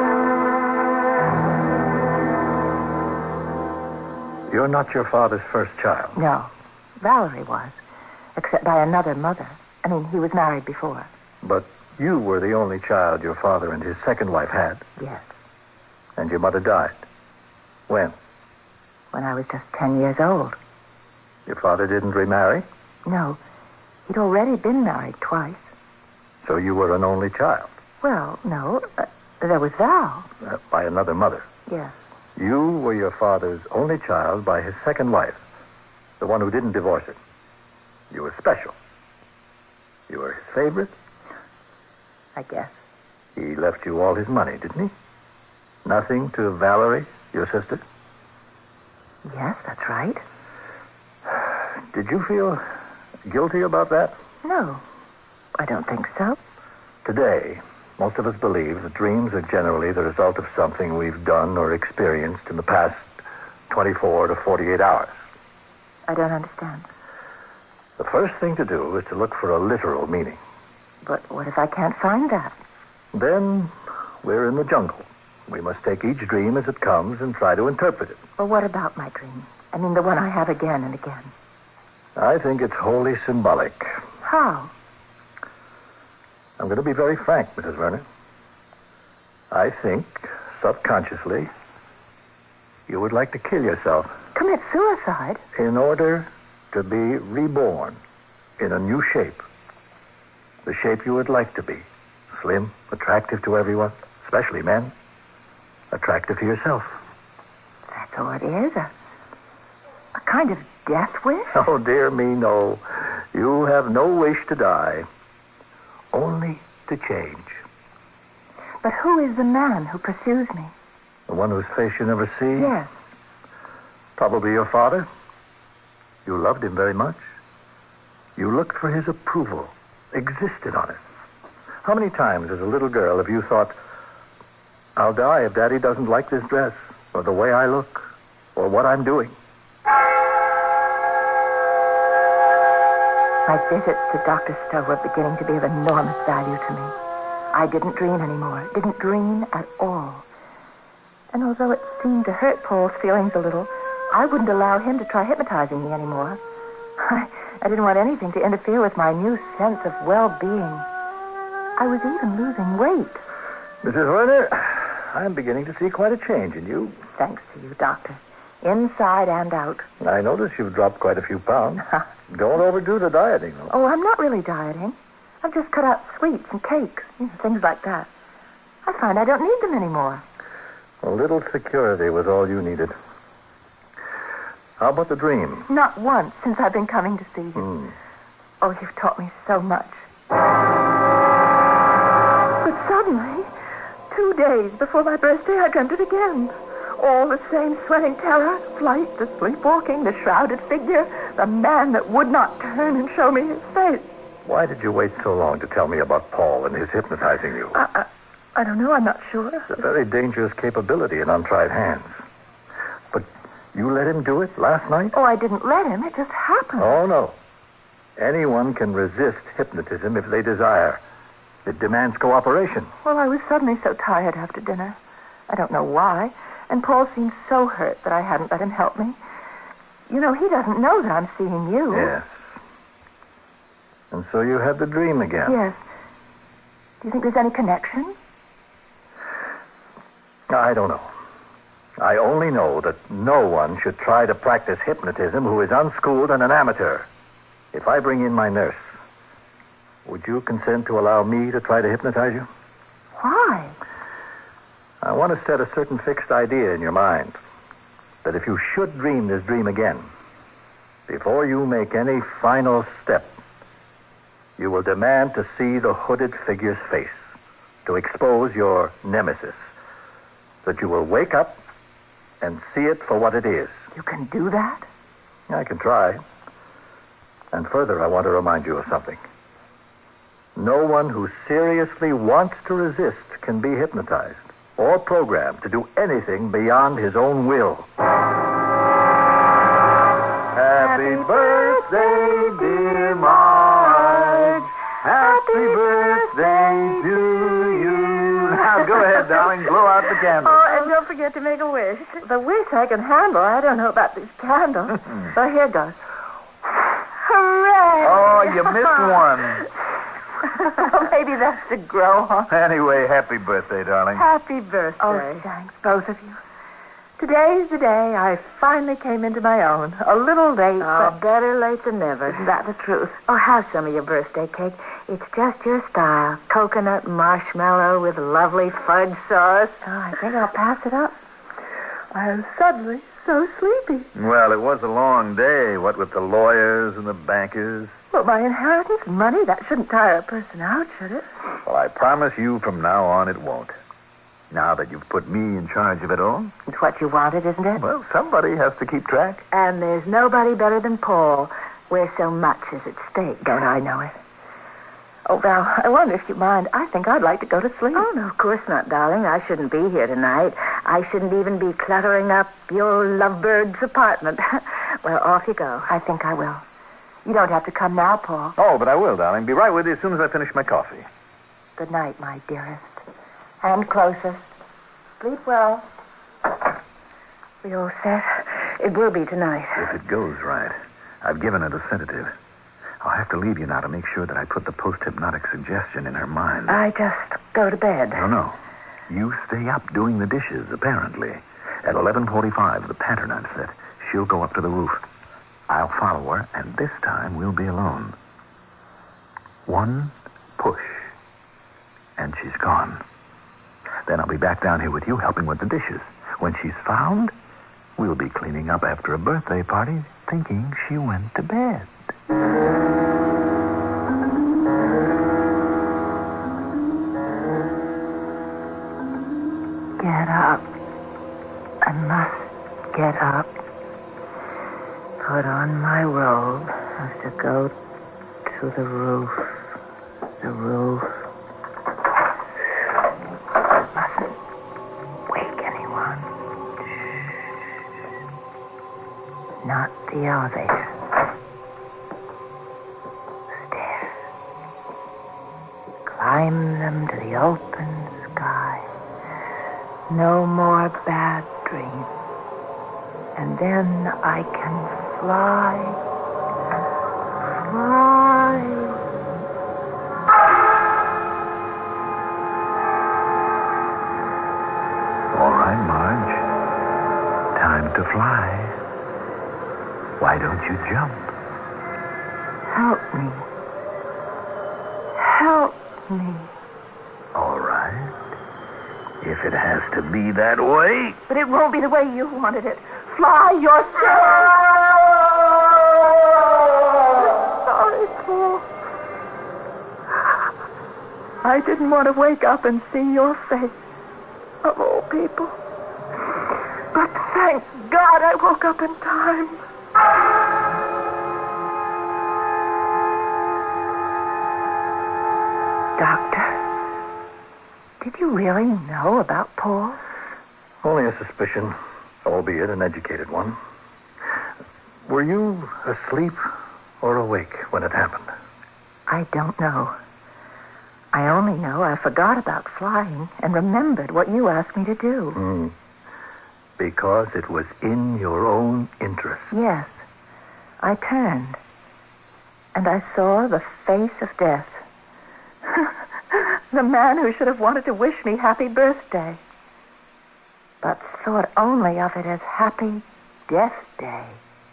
Speaker 12: You're not your father's first child.
Speaker 2: No, Valerie was, except by another mother. I mean, he was married before.
Speaker 12: But you were the only child your father and his second wife had.
Speaker 2: Yes.
Speaker 12: And your mother died. When?
Speaker 2: When I was just 10 years old.
Speaker 12: Your father didn't remarry?
Speaker 2: No, he'd already been married twice.
Speaker 12: So you were an only child?
Speaker 2: Well, no, there was Val.
Speaker 12: By another mother?
Speaker 2: Yes.
Speaker 12: You were your father's only child by his second wife, the one who didn't divorce him. You were special. You were his favorite.
Speaker 2: I guess.
Speaker 12: He left you all his money, didn't he? Nothing to Valerie, your sister?
Speaker 2: Yes, that's right.
Speaker 12: Did you feel guilty about that?
Speaker 2: No, I don't think so.
Speaker 12: Today, most of us believe that dreams are generally the result of something we've done or experienced in the past 24 to 48 hours.
Speaker 2: I don't understand.
Speaker 12: The first thing to do is to look for a literal meaning.
Speaker 2: But what if I can't find that?
Speaker 12: Then we're in the jungle. We must take each dream as it comes and try to interpret it.
Speaker 2: Well, what about my dream? I mean, the one I have again and again.
Speaker 12: I think it's wholly symbolic.
Speaker 2: How?
Speaker 12: I'm going to be very frank, Mrs. Werner. I think, subconsciously, you would like to kill yourself.
Speaker 2: Commit suicide?
Speaker 12: In order to be reborn in a new shape. The shape you would like to be. Slim, attractive to everyone, especially men. Attractive to yourself.
Speaker 2: That's all it is? A kind of death wish?
Speaker 12: Oh, dear me, no. You have no wish to die. Only to change.
Speaker 2: But who is the man who pursues me?
Speaker 12: The one whose face you never see?
Speaker 2: Yes.
Speaker 12: Probably your father. You loved him very much. You looked for his approval. Existed on it. How many times as a little girl have you thought, I'll die if Daddy doesn't like this dress, or the way I look, or what I'm doing?
Speaker 2: My visits to Dr. Stowe were beginning to be of enormous value to me. I didn't dream anymore. Didn't dream at all. And although it seemed to hurt Paul's feelings a little, I wouldn't allow him to try hypnotizing me anymore. I didn't want anything to interfere with my new sense of well-being. I was even losing weight.
Speaker 12: Mrs. Werner, I'm beginning to see quite a change in you.
Speaker 2: Thanks to you, Doctor. Inside and out.
Speaker 12: I notice you've dropped quite a few pounds. Don't overdo the dieting, though.
Speaker 2: Oh, I'm not really dieting. I've just cut out sweets and cakes, things like that. I find I don't need them anymore.
Speaker 12: A little security was all you needed. How about the dream?
Speaker 2: Not once since I've been coming to see you. Oh, you've taught me so much. But suddenly, 2 days before my birthday, I dreamt it again. All the same sweating terror, flight, the sleepwalking, the shrouded figure, the man that would not turn and show me his face.
Speaker 12: Why did you wait so long to tell me about Paul and his hypnotizing you?
Speaker 2: I don't know. I'm not sure.
Speaker 12: It's a very dangerous capability in untried hands. But you let him do it last night?
Speaker 2: Oh, I didn't let him. It just happened.
Speaker 12: Oh, no. Anyone can resist hypnotism if they desire. It demands cooperation.
Speaker 2: Well, I was suddenly so tired after dinner. I don't know why. And Paul seemed so hurt that I hadn't let him help me. You know, he doesn't know that I'm seeing you.
Speaker 12: Yes. And so you had the dream again.
Speaker 2: Yes. Do you think there's any connection?
Speaker 12: I don't know. I only know that no one should try to practice hypnotism who is unschooled and an amateur. If I bring in my nurse, would you consent to allow me to try to hypnotize you?
Speaker 2: Why?
Speaker 12: I want to set a certain fixed idea in your mind that if you should dream this dream again, before you make any final step, you will demand to see the hooded figure's face, to expose your nemesis, that you will wake up and see it for what it is.
Speaker 2: You can do that?
Speaker 12: I can try. And further, I want to remind you of something. No one who seriously wants to resist can be hypnotized or programmed to do anything beyond his own will. Happy candles.
Speaker 2: Oh, and don't forget to make a wish. The wish I can handle. I don't know about these candles. So here goes. Hooray!
Speaker 12: Oh, you missed one.
Speaker 2: Oh, maybe that's to grow on.
Speaker 12: Anyway, happy birthday, darling.
Speaker 2: Happy birthday. Oh, thanks, both of you. Today's the day I finally came into my own. A little late, but
Speaker 6: Better late than never.
Speaker 2: isn't that the truth?
Speaker 6: Oh, have some of your birthday cake. It's just your style. Coconut marshmallow with lovely fudge sauce.
Speaker 2: Oh, I think I'll pass it up. I am suddenly so sleepy.
Speaker 12: Well, it was a long day, what with the lawyers and the bankers.
Speaker 2: Well, my inheritance money, that shouldn't tire a person out, should it?
Speaker 12: Well, I promise you from now on it won't. Now that you've put me in charge of it all,
Speaker 2: It's what you wanted, isn't it?
Speaker 12: well, somebody has to keep track.
Speaker 6: And there's nobody better than Paul, where so much is at stake.
Speaker 2: Don't I know it? Oh, Val, I wonder if you mind. I think I'd like to go to sleep.
Speaker 6: Oh, no, of course not, darling. I shouldn't be here tonight. I shouldn't even be cluttering up your lovebird's apartment. Well, off you go.
Speaker 2: I think I will. You don't have to come now, Paul.
Speaker 12: Oh, but I will, darling. Be right with you as soon as I finish my coffee.
Speaker 2: Good night, my dearest. And closest. Sleep well.
Speaker 6: We all set? It will be tonight.
Speaker 8: If it goes right, I've given it a sedative. I'll have to leave you now to make sure that I put the post-hypnotic suggestion in her mind.
Speaker 6: I just go to bed.
Speaker 8: No. You stay up doing the dishes, apparently. At 11:45, the pattern I've set, she'll go up to the roof. I'll follow her, and this time we'll be alone. One push, and she's gone. Then I'll be back down here with you helping with the dishes. When she's found, we'll be cleaning up after a birthday party, thinking she went to bed.
Speaker 2: Get up. I must get up. Put on my robe. I have to go to the roof. The roof. Mustn't wake anyone. Not the elevator. Stairs. Climb them to the open sky. No more bad dreams. And then I can fly. Fly.
Speaker 8: All right, Marge. Time to fly. Why don't you jump?
Speaker 2: Help me. Help me.
Speaker 8: All right. If it has to be that way.
Speaker 2: But it won't be the way you wanted it. Fly yourself. Sorry, Paul. I didn't want to wake up and see your face, of all people. But thank God I woke up in time. Doctor, did you really know about Paul?
Speaker 12: Only a suspicion, albeit an educated one. Were you asleep or awake when it happened?
Speaker 2: I don't know. I only know I forgot about flying and remembered what you asked me to do.
Speaker 12: Because it was in your own interest.
Speaker 2: Yes. I turned, and I saw the face of death. The man who should have wanted to wish me happy birthday, but thought only of it as happy death day.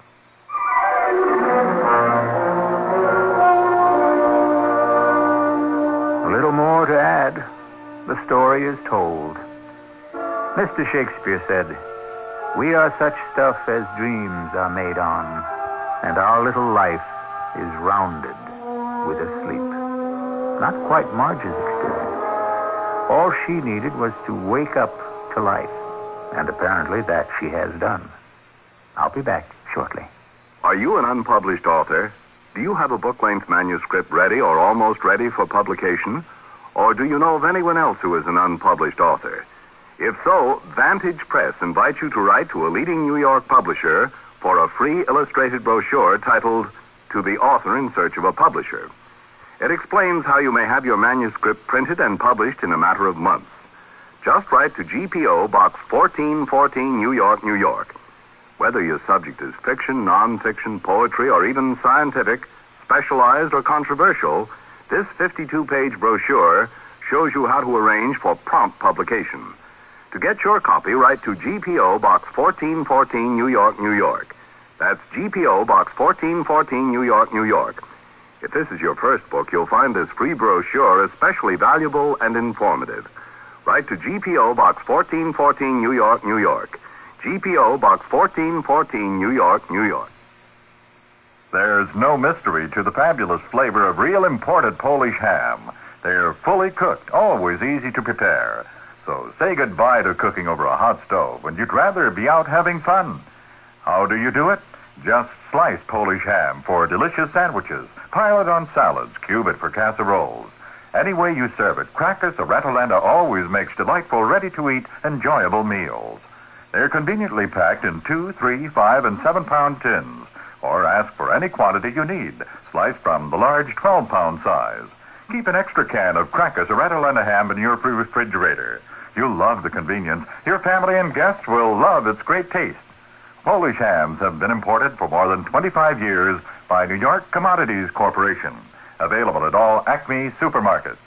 Speaker 1: A little more to add. The story is told. Mr. Shakespeare said, "We are such stuff as dreams are made on, and our little life is rounded with a sleep." Not quite Marge's experience. All she needed was to wake up to life, and apparently that she has done. I'll be back shortly.
Speaker 7: Are you an unpublished author? Do you have a book-length manuscript ready or almost ready for publication? Or do you know of anyone else who is an unpublished author? If so, Vantage Press invites you to write to a leading New York publisher for a free illustrated brochure titled To the Author in Search of a Publisher. It explains how you may have your manuscript printed and published in a matter of months. Just write to GPO Box 1414, New York, New York. Whether your subject is fiction, nonfiction, poetry, or even scientific, specialized, or controversial, this 52-page brochure shows you how to arrange for prompt publication. To get your copy, write to GPO Box 1414, New York, New York. That's GPO Box 1414, New York, New York. If this is your first book, you'll find this free brochure especially valuable and informative. Write to GPO Box 1414, New York, New York. GPO Box 1414, New York, New York.
Speaker 4: There's no mystery to the fabulous flavor of real imported Polish ham. They're fully cooked, always easy to prepare. So say goodbye to cooking over a hot stove when you'd rather be out having fun. How do you do it? Just slice Polish ham for delicious sandwiches, pile it on salads, cube it for casseroles. Any way you serve it, Crackus or Rattalanda always makes delightful, ready-to-eat, enjoyable meals. They're conveniently packed in 2, 3, 5, and 7-pound tins, or ask for any quantity you need, sliced from the large 12-pound size. Keep an extra can of Crackus or Rattalanda ham in your refrigerator. You'll love the convenience. Your family and guests will love its great taste. Polish hams have been imported for more than 25 years by New York Commodities Corporation. Available at all Acme supermarkets.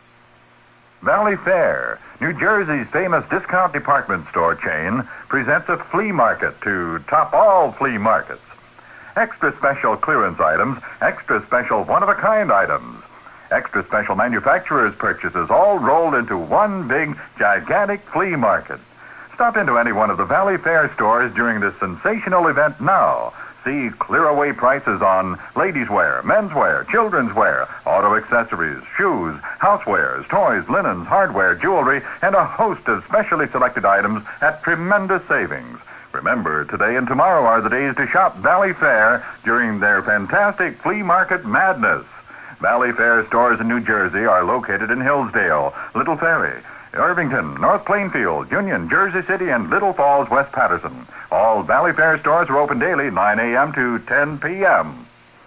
Speaker 4: Valley Fair, New Jersey's famous discount department store chain, presents a flea market to top all flea markets. Extra special clearance items, extra special one-of-a-kind items, extra special manufacturer's purchases, all rolled into one big, gigantic flea market. Stop into any one of the Valley Fair stores during this sensational event now. See clear-away prices on ladies' wear, men's wear, children's wear, auto accessories, shoes, housewares, toys, linens, hardware, jewelry, and a host of specially selected items at tremendous savings. Remember, today and tomorrow are the days to shop Valley Fair during their fantastic flea market madness. Valley Fair stores in New Jersey are located in Hillsdale, Little Ferry, Irvington, North Plainfield, Union, Jersey City, and Little Falls, West Patterson. All Valley Fair stores are open daily, 9 a.m. to 10 p.m.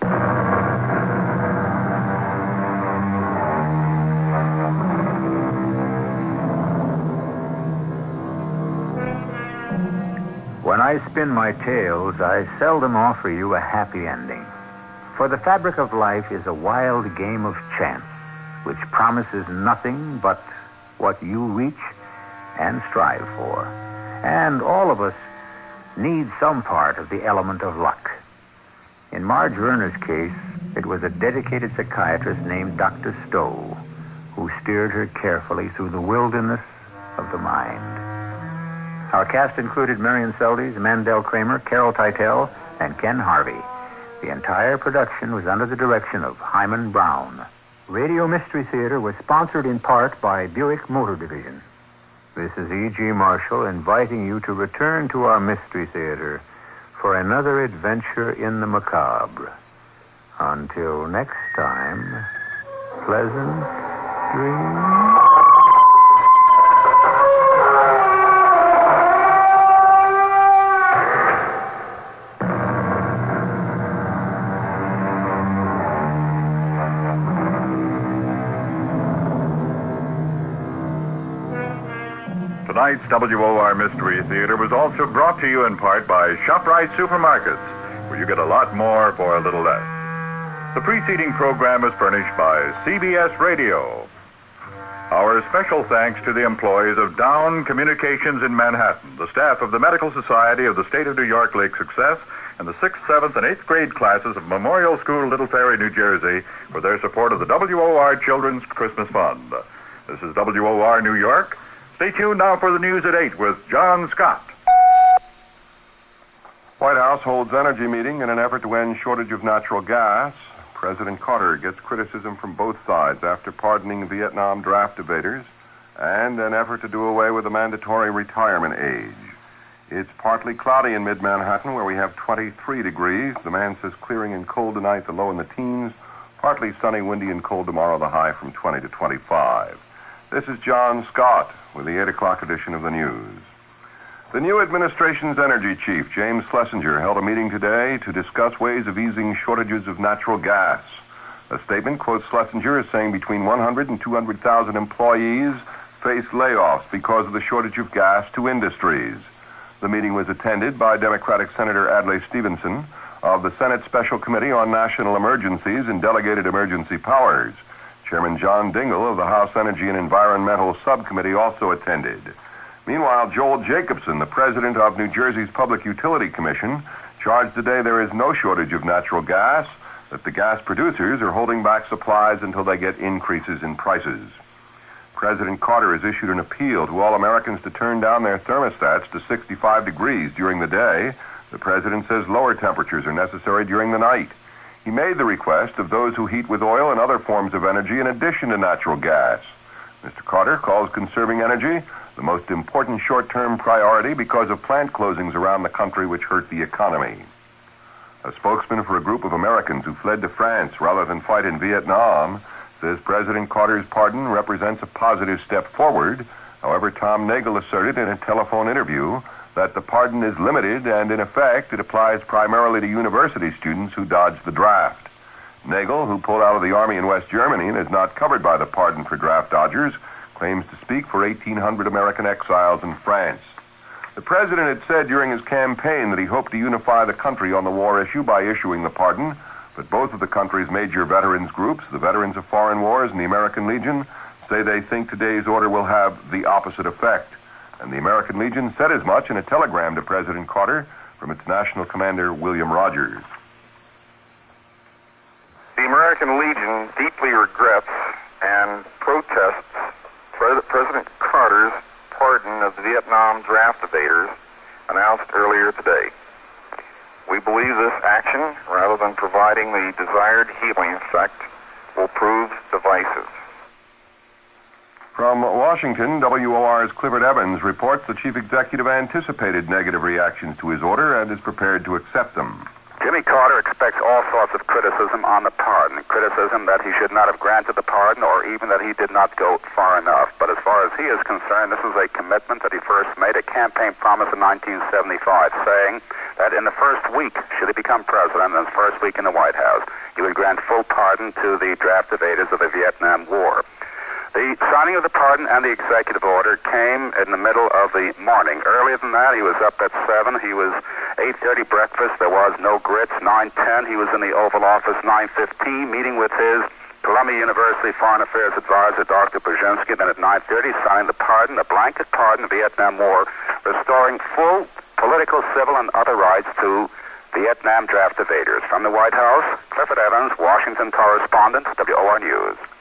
Speaker 1: When I spin my tales, I seldom offer you a happy ending. For the fabric of life is a wild game of chance, which promises nothing but what you reach and strive for. And all of us need some part of the element of luck. In Marge Werner's case, it was a dedicated psychiatrist named Dr. Stowe who steered her carefully through the wilderness of the mind. Our cast included Marion Seldes, Mandel Kramer, Carol Teitel, and Ken Harvey. The entire production was under the direction of Hyman Brown. Radio Mystery Theater was sponsored in part by Buick Motor Division. This is E.G. Marshall inviting you to return to our Mystery Theater for another adventure in the macabre. Until next time, pleasant dreams.
Speaker 4: Tonight's WOR Mystery Theater was also brought to you in part by ShopRite Supermarkets, where you get a lot more for a little less. The preceding program is furnished by CBS Radio. Our special thanks to the employees of Down Communications in Manhattan, the staff of the Medical Society of the State of New York Lake Success, and the 6th, 7th, and 8th grade classes of Memorial School, Little Ferry, New Jersey, for their support of the WOR Children's Christmas Fund. This is WOR New York. Stay tuned now for the news at 8 with John Scott.
Speaker 13: White House holds energy meeting in an effort to end shortage of natural gas. President Carter gets criticism from both sides after pardoning Vietnam draft debaters and an effort to do away with the mandatory retirement age. It's partly cloudy in mid-Manhattan, where we have 23 degrees. The man says clearing and cold tonight, the low in the teens. Partly sunny, windy, and cold tomorrow, the high from 20 to 25. This is John Scott with the 8 o'clock edition of the news. The new administration's energy chief, James Schlesinger, held a meeting today to discuss ways of easing shortages of natural gas. A statement quotes Schlesinger as saying between 100 and 200,000 employees face layoffs because of the shortage of gas to industries. The meeting was attended by Democratic Senator Adlai Stevenson of the Senate Special Committee on National Emergencies and Delegated Emergency Powers. Chairman John Dingell of the House Energy and Environmental Subcommittee also attended. Meanwhile, Joel Jacobson, the president of New Jersey's Public Utility Commission, charged today there is no shortage of natural gas, that the gas producers are holding back supplies until they get increases in prices. President Carter has issued an appeal to all Americans to turn down their thermostats to 65 degrees during the day. The president says lower temperatures are necessary during the night. He made the request of those who heat with oil and other forms of energy in addition to natural gas. Mr. Carter calls conserving energy the most important short-term priority because of plant closings around the country which hurt the economy. A spokesman for a group of Americans who fled to France rather than fight in Vietnam says President Carter's pardon represents a positive step forward. However, Tom Nagel asserted in a telephone interview that the pardon is limited and, in effect, it applies primarily to university students who dodged the draft. Nagel, who pulled out of the Army in West Germany and is not covered by the pardon for draft dodgers, claims to speak for 1,800 American exiles in France. The president had said during his campaign that he hoped to unify the country on the war issue by issuing the pardon, but both of the country's major veterans groups, the Veterans of Foreign Wars and the American Legion, say they think today's order will have the opposite effect. And the American Legion said as much in a telegram to President Carter from its national commander, William Rogers.
Speaker 11: The American Legion deeply regrets and protests President Carter's pardon of the Vietnam draft evaders announced earlier today. We believe this action, rather than providing the desired healing effect, will prove divisive.
Speaker 13: From Washington, WOR's Clifford Evans reports the chief executive anticipated negative reactions to his order and is prepared to accept them.
Speaker 11: Jimmy Carter expects all sorts of criticism on the pardon. Criticism that he should not have granted the pardon or even that he did not go far enough. But as far as he is concerned, this is a commitment that he first made, a campaign promise in 1975, saying that in the first week, should he become president, in his first week in the White House, he would grant full pardon to the draft evaders of the Vietnam War. The signing of the pardon and the executive order came in the middle of the morning. Earlier than that, he was up at 7. He was 8:30 breakfast. There was no grits. 9:10, he was in the Oval Office. 9:15, meeting with his Columbia University Foreign Affairs advisor, Dr. Brzezinski. Then at 9:30, signing the pardon, a blanket pardon of the Vietnam War, restoring full political, civil, and other rights to Vietnam draft evaders. From the White House, Clifford Evans, Washington correspondent, WOR News.